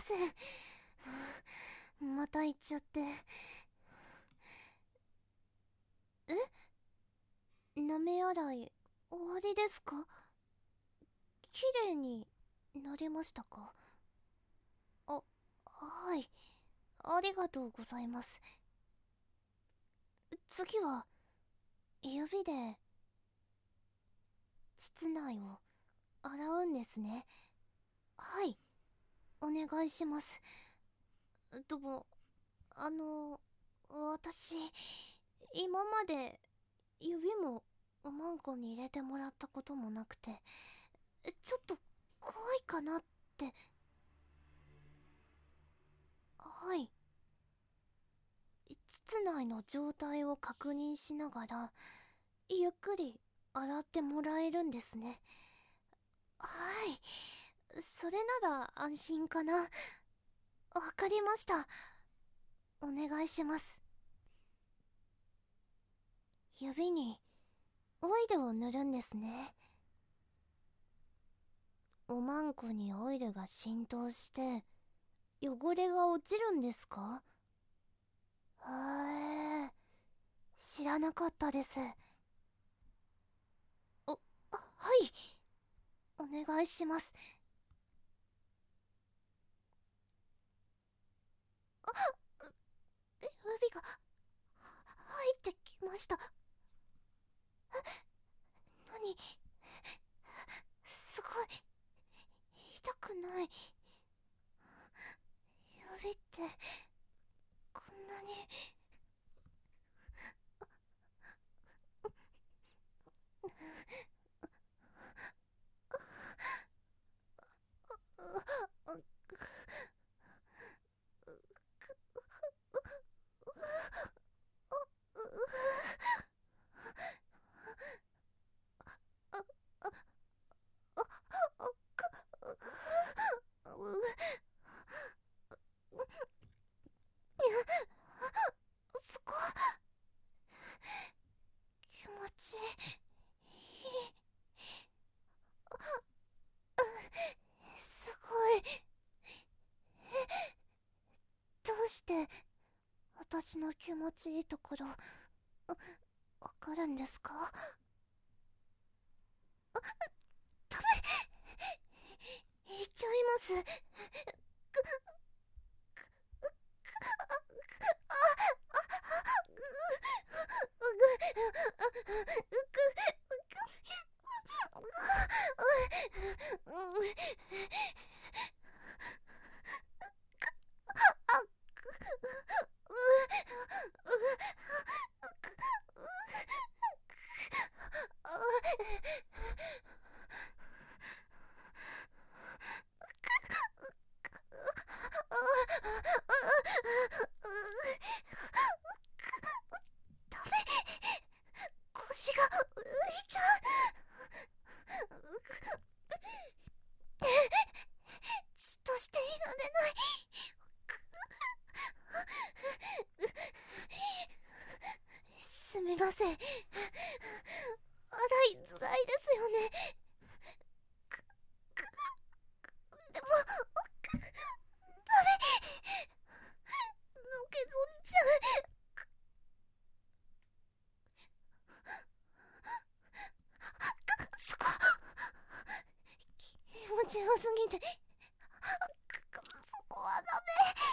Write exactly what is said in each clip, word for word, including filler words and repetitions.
せん。また行っちゃって。え、舐め洗い終わりですか？綺麗になりましたか？あ、はい。ありがとうございます。次は、指で、膣内を洗うんですね。はい。お願いします。でも、あの、私、今まで、指も、マンコに入れてもらったこともなくて、ちょっと、怖いかなって。はい。膣内の状態を確認しながら、ゆっくり洗ってもらえるんですね。はい。それなら安心かな。わかりました。お願いします。指にオイルを塗るんですね。おまんこにオイルが浸透して汚れが落ちるんですか？へえ、知らなかったです。お、あ、はい。お願いします。あ、指が入ってきました。何、すごい痛くない。指ってこんなに。そこ気持ちいい。すごい。どうして私の気持ちいいところわかるんですか？ダメ、言っちゃいます。腰が浮いちゃう。じっとしていられない。すみません。洗いづらいですよね。でも、ダメ、のけぞっちゃう。そこ、気持ちよすぎて、そこはダメ。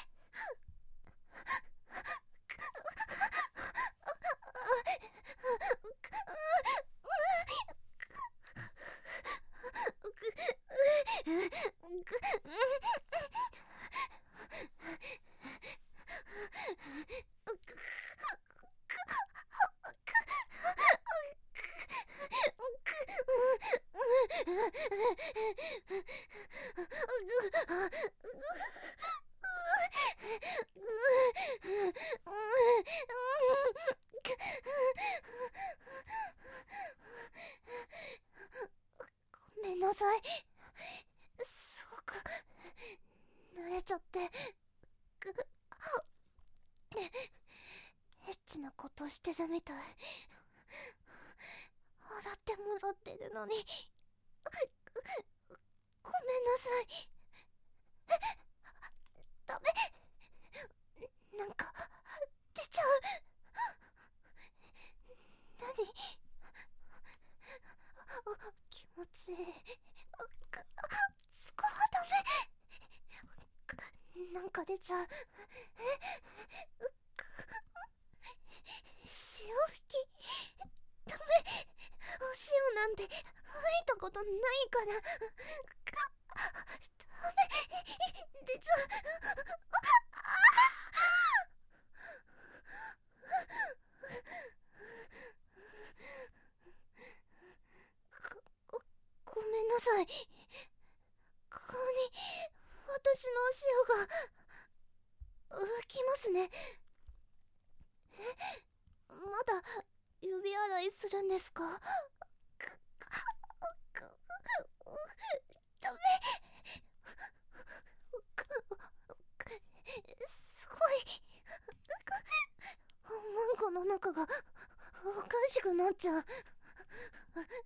ごめんなさい。すごく慣れちゃって。エッチなことしてるみたい。洗ってもらってるのに。ごめんなさい。 しい。そこはダメ。なんか出ちゃう。潮吹きダメ。お塩なんて吹いたことないから。ダメ。出ちゃう。ご、ごめんなさい。顔に私のお塩が浮きますね。え、まだ指洗いするんですか？ダメ。すごい。マンコの中がおかしくなっちゃう。ダメ。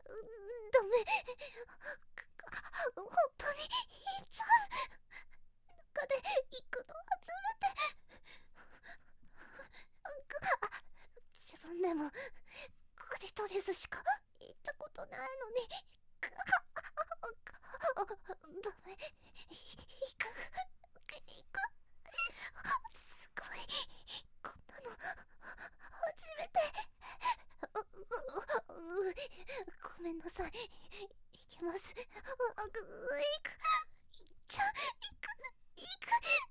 本当に行っちゃう。中で行くの初めて。自分でもクリトリスしか行ったことないのに。ダメ。行く。行く。すごい。こんなの初めて。ごめんなさい。行きます。行く。行っちゃう。行く。行く。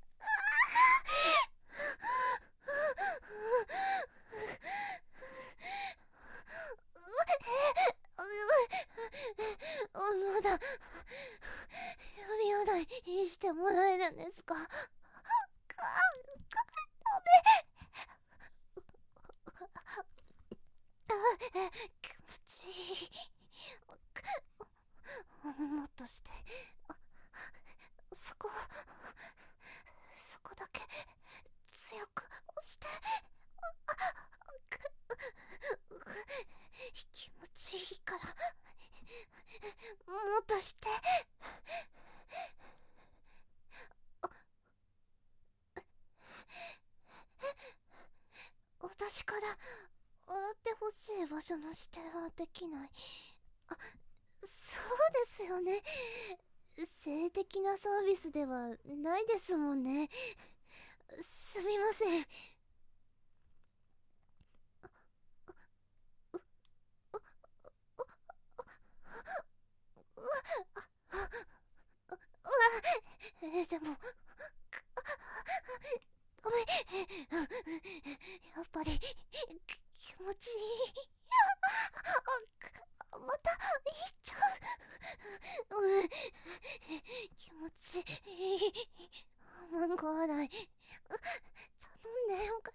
まだ指洗いしてもらえるんですか？気持ちいい。もっとして。そこそこだけ強く押して。気持ちいいからもっとして。私から洗ってほしい場所の指定はできない。あ、そうですよね。性的なサービスではないですもんね。すみません。えでもダメ。やっぱり気持ちいい。また行っちゃう。うん、気持ちいい。マンゴ洗い頼んでよかった。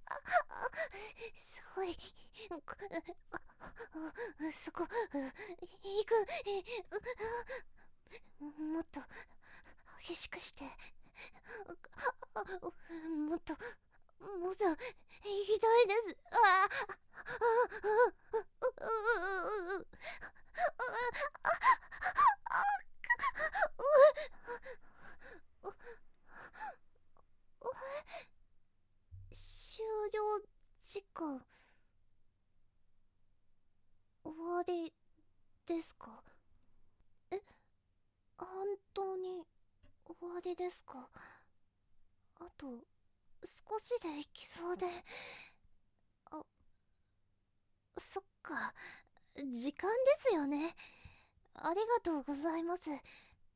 すごい。そこ行く。もっと激しくして。もっともっと行きたいです。ああ終了時間終わりですか？え、本当に終わりですか？あと少しで行きそうで。あ、そっか、時間ですよね。ありがとうございます。え、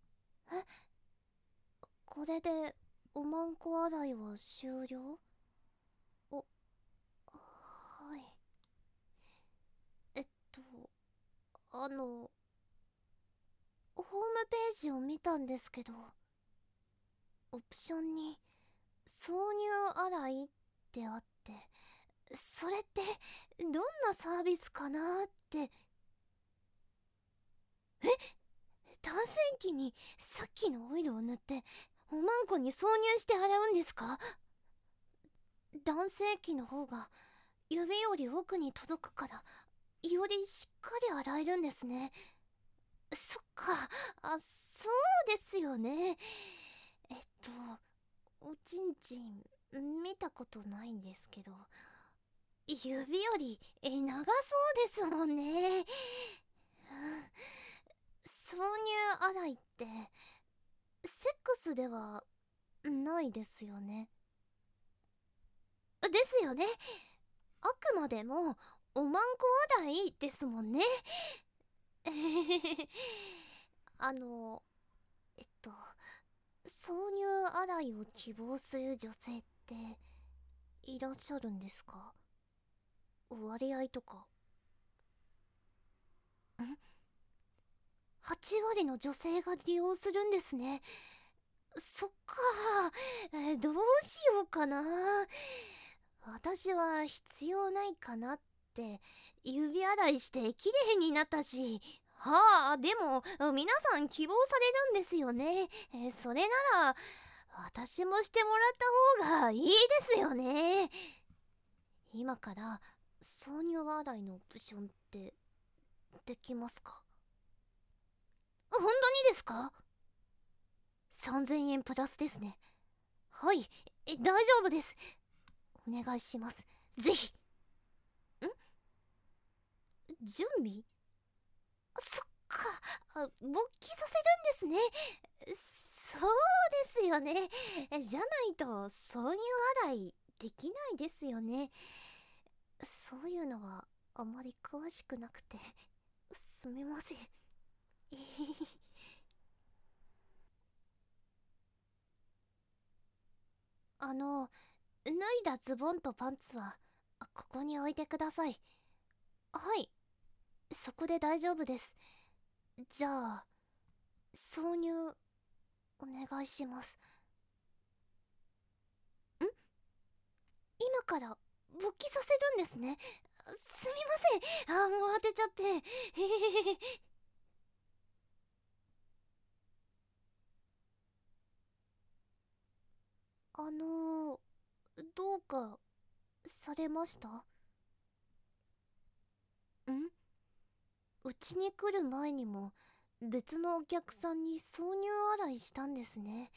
これでおまんこ洗いは終了？お、はい。えっとあのホームページを見たんですけど、オプションに挿入洗いってあって、それってどんなサービスかなーって。え、男性器にさっきのオイルを塗っておまんこに挿入して洗うんですか？男性器の方が指より奥に届くからよりしっかり洗えるんですね。そっか、あ、そうですよね。えっとおちんちん見たことないんですけど、指よりえ長そうですもんね。 洗いってセックスではないですよね。ですよね。あくまでもおまんこ洗いですもんね。あのえっと挿入洗いを希望する女性っていらっしゃるんですか？割合とか。ん ?はち 割の女性が利用するんですね。そっか。えーどうしようかな。私は必要ないかなって。指洗いして綺麗になったし。はあ、でも皆さん希望されるんですよね。えーそれなら私もしてもらった方がいいですよね。今から挿入洗いのオプションってできますか？本当にですか？ さんぜん 円プラスですね。はい、え大丈夫です。お願いします。ぜひ。ん準備？そっか。あ、勃起させるんですね。そうですよね。じゃないと挿入洗いできないですよね。そういうのはあまり詳しくなくてすみません。あの脱いだズボンとパンツはここに置いてください。はい、そこで大丈夫です。じゃあ挿入お願いします。ん今から勃起させるんですね。すみません。あーもう当てちゃって。へへへへ。あのー、どうかされました？んうちに来る前にも別のお客さんに挿入洗いしたんですね。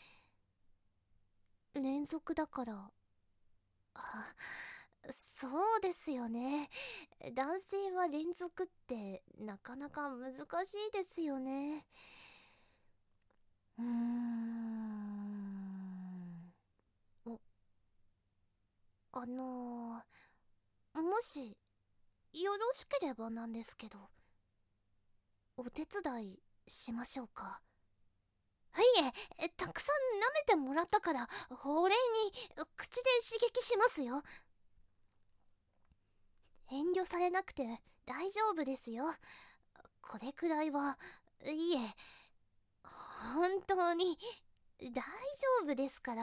連続だから。あ、そうですよね。男性は連続ってなかなか難しいですよね。うーん。お、あのー、もしよろしければなんですけど、お手伝いしましょうか？はいえ、えたくさん舐めてもらったからお礼に口で刺激しますよ。遠慮されなくて大丈夫ですよ。これくらいは、いえ、本当に大丈夫ですから。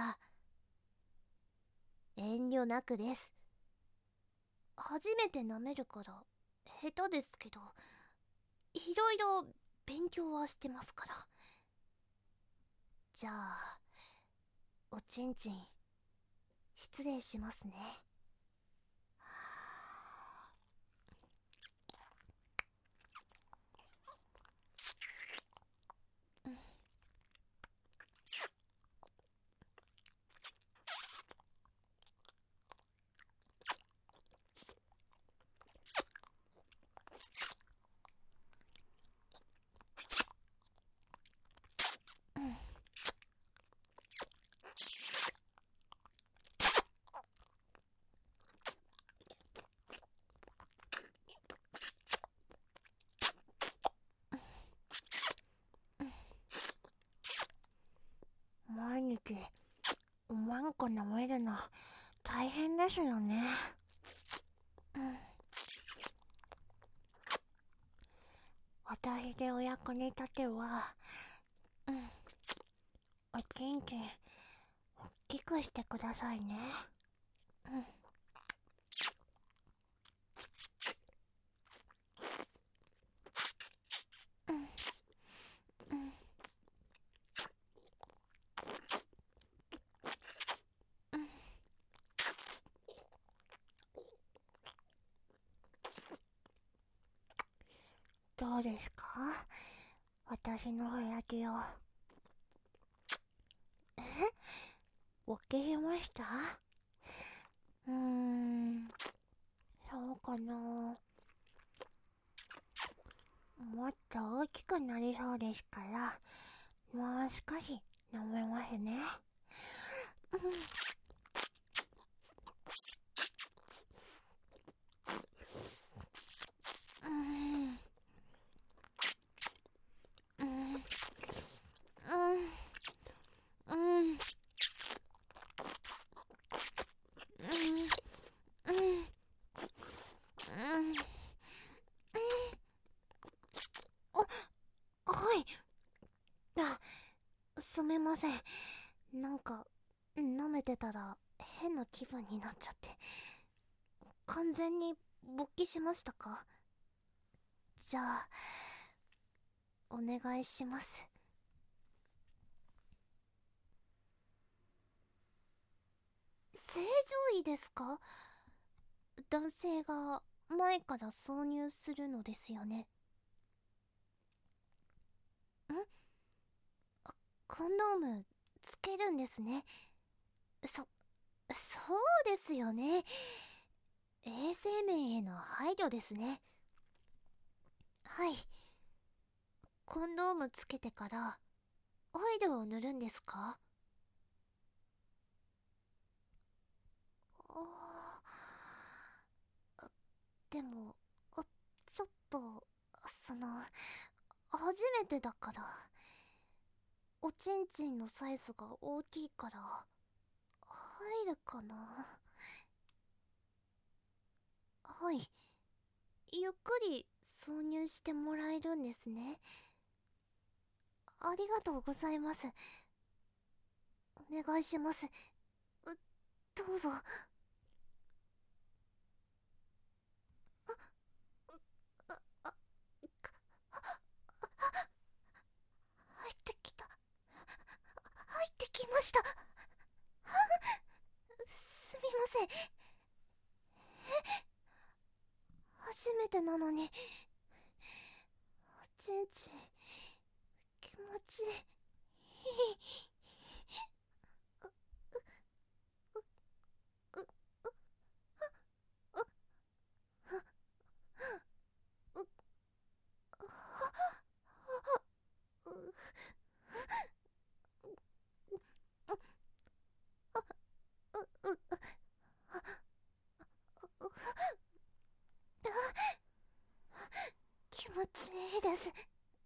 遠慮なくです。初めて舐めるから下手ですけど、いろいろ勉強はしてますから。じゃあおちんちん失礼しますね。毎日おまんこ舐めるの大変ですよね。うん、私でお役に立ては、うん、おちんちん大きくしてくださいね。うん、うん、うん、うん。どうですか、私の親父を。え、お気りました？うーん、そうかな。ももっと大きくなりそうですから、もう少し飲めますね。うん。うん。うん。うん。うん。うん。うん。あ、はい。あ、すみません。なんか、舐めてたら変な気分になっちゃって。完全に勃起しましたか？じゃあ、お願いします。正常位ですか？男性が前から挿入するのですよね。ん？コンドームつけるんですね。そ、そうですよね。衛生面への配慮ですね。はい。コンドームつけてからオイルを塗るんですか？あー、でも、あちょっと、その、初めてだから、おちんちんのサイズが大きいから、入るかな？はい。ゆっくり挿入してもらえるんですね。ありがとうございます。お願いします。う、どうぞ。入ってきた。入ってきました。すみません。初めてなのに、おちんちん、気持ちいい。気持ちいいです。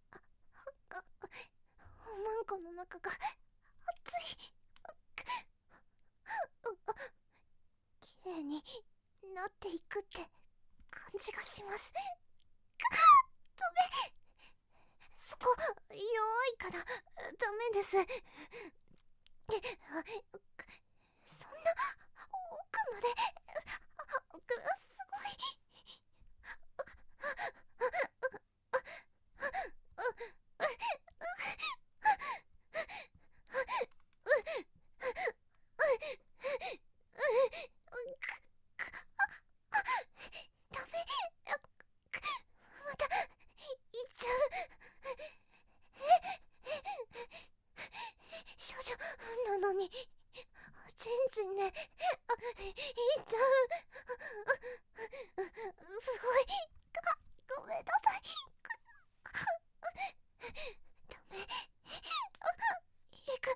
おまんこの中が熱い。綺麗になっていくって感じがします。ダメ、そこ弱いからダメです。そんな奥まで、すごい。ダメ、また行っちゃう。少女なのにちんちんで、あ、いっちゃう。すごい。ごめんなさい。ダメ。行く。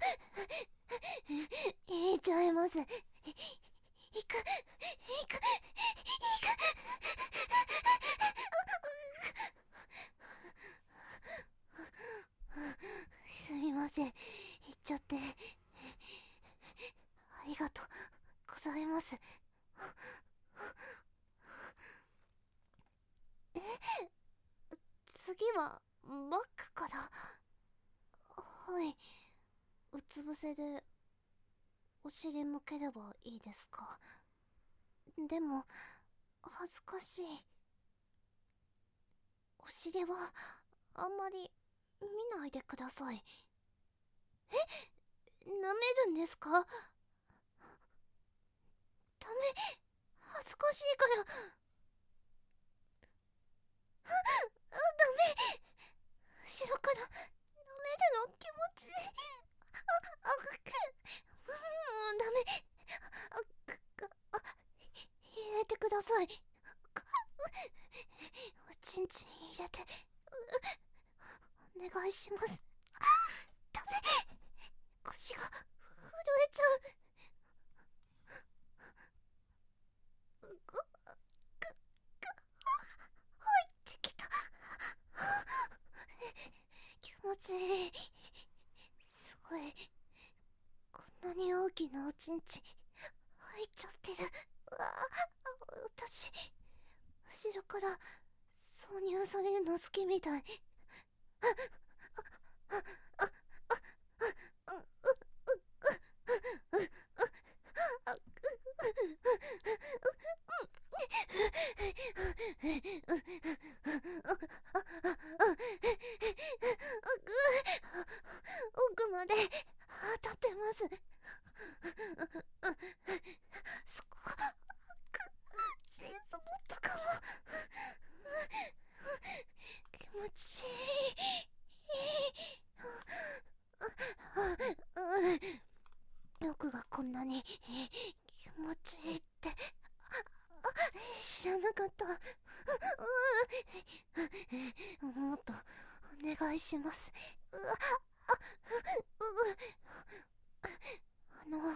行っちゃいます。行く。行く。行く。すみません。行っちゃって。ありがとうございます。え、次はバックから。はい。うつ伏せでお尻向ければいいですか？でも恥ずかしい。お尻はあんまり見ないでください。え、舐めるんですか？ダメ、恥ずかしいから。あ、ダメ、後ろから舐めるの気持ちいい。あ、あ、もうダメ。あ、あ、入れてください。おちんちん入れて。 願いします。ダメ、腰が震えちゃう。うぐぐぐ入ってきた。気持ちいい。すごい、こんなに大きなおちんち入っちゃってる。うわあ、私後ろから挿入されるの好きみたい。奥まで当たってます。そこチーズ持ったかも。気持ちいい。奥がこんなに気持ちいいって知らなかった。もっとお願いします。あの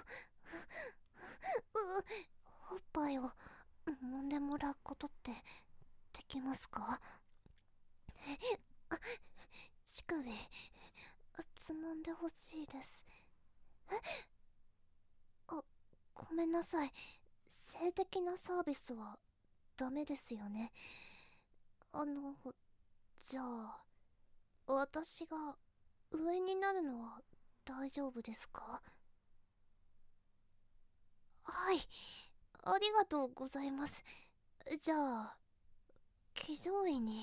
おっぱいを揉んでもらうことってできますか？乳首つまんでほしいです。え、あ、ごめんなさい。性的なサービスはダメですよね。あの、じゃあ私が上になるのは大丈夫ですか？はい、ありがとうございます。じゃあ騎乗位に。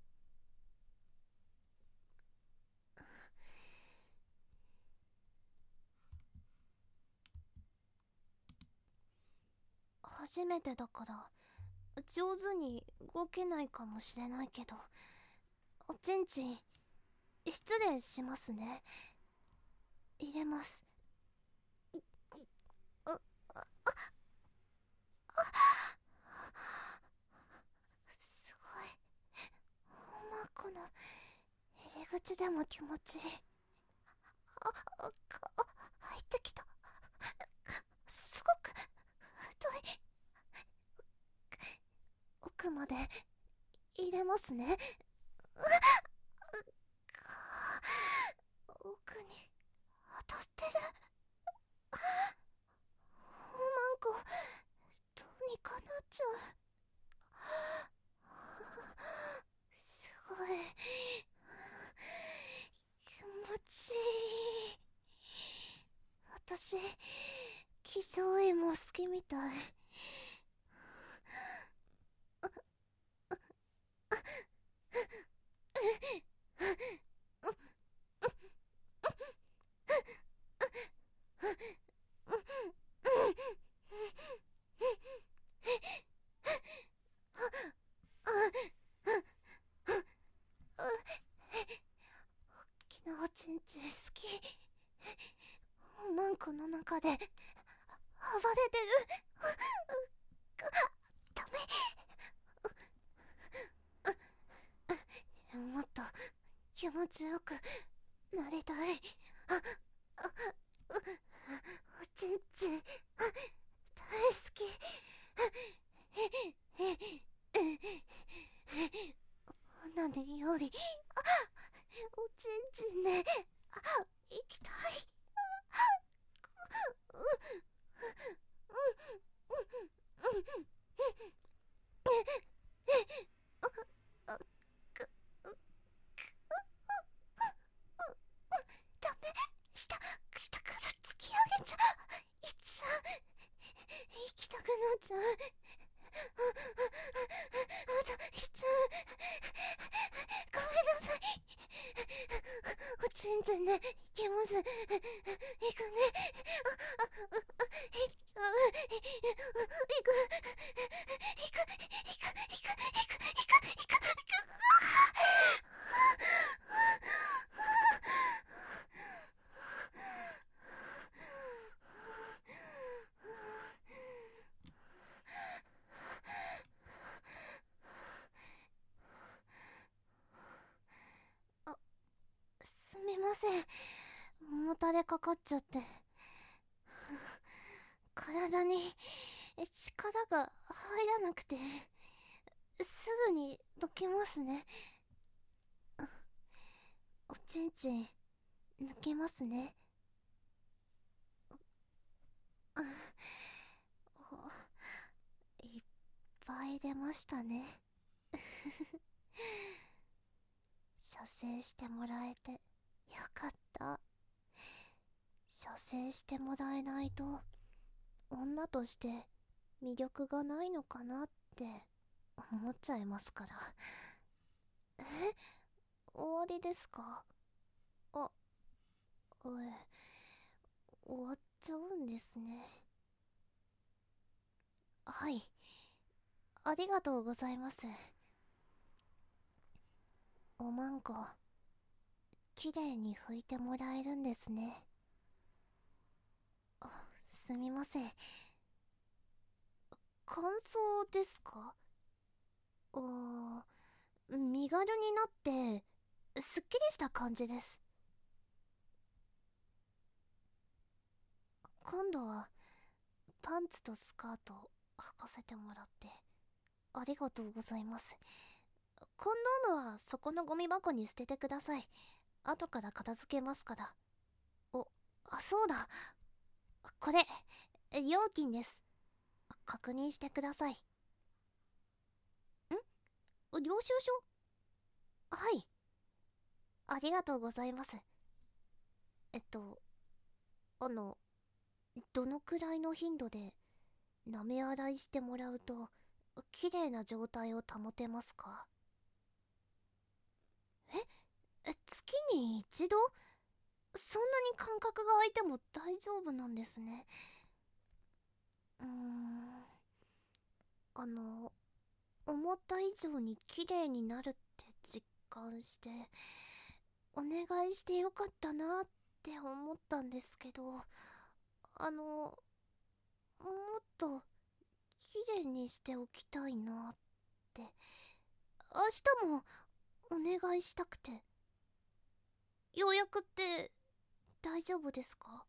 初めてだから上手に動けないかもしれないけど、おちんちん失礼しますね。入れます。すごい、ほんまこの入り口でも気持ちいい。あ、あ、入ってきた。すごく太い。奥まで入れますね。奥に当たってる。おまんこどうにかなっちゃう。すごい気持ちいい。私騎乗位も好きみたい。きなおちんち好き。おまんこの中で暴れてる。ダメ。もっと気持ちよくなりたい。おちんち大好き。オナニーよりおちんちんで行きたい。ダメ、下下から突き上げちゃう。いっちゃう。行きたくなっちゃう。まだ行っちゃう。ごめんなさい。おちんちんで行きます。行くね。あ、あ、行っちゃう。行く。行く。行く。行く。行く。行く。行く。行く。 たれかかっちゃって体に力が入らなくてすぐにどきますね。おちんちん抜けますね。いっぱい出ましたね射精してもらえてよかった。射精してもらえないと女として魅力がないのかなって思っちゃいますから。え、終わりですか？あ、え、終わっちゃうんですね。はい、ありがとうございます。おまんこきれいに拭いてもらえるんですね。あ、すみません。感想ですか？あー、身軽になってすっきりした感じです。今度はパンツとスカート履かせてもらってありがとうございます。コンドームはそこのゴミ箱に捨ててください。後から片付けますから。お、あ、そうだ。これ料金です。確認してください。ん、領収書？はい、ありがとうございます。えっとあのどのくらいの頻度で舐め洗いしてもらうと綺麗な状態を保てますか？え、月に一度？そんなに間隔が空いても大丈夫なんですね。うーん、あの思った以上に綺麗になるって実感してお願いしてよかったなって思ったんですけど、あのもっと綺麗にしておきたいなって明日もお願いしたくて。予約って大丈夫ですか？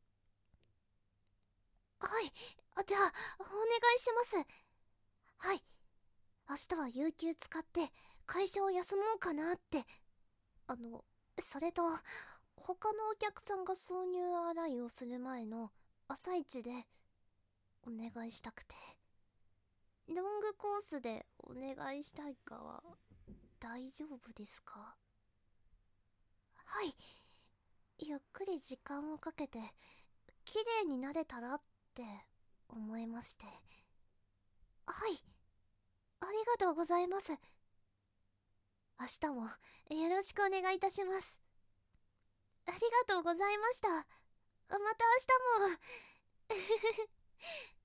はい、あ、じゃあお願いします。はい、明日は有給使って会社を休もうかなって。あのそれと他のお客さんが挿入洗いをする前の朝一でお願いしたくて。ロングコースでお願いしたいかは大丈夫ですか？はい、ゆっくり時間をかけて綺麗になれたらって思いまして。はい、ありがとうございます。明日もよろしくお願いいたします。ありがとうございました。また明日も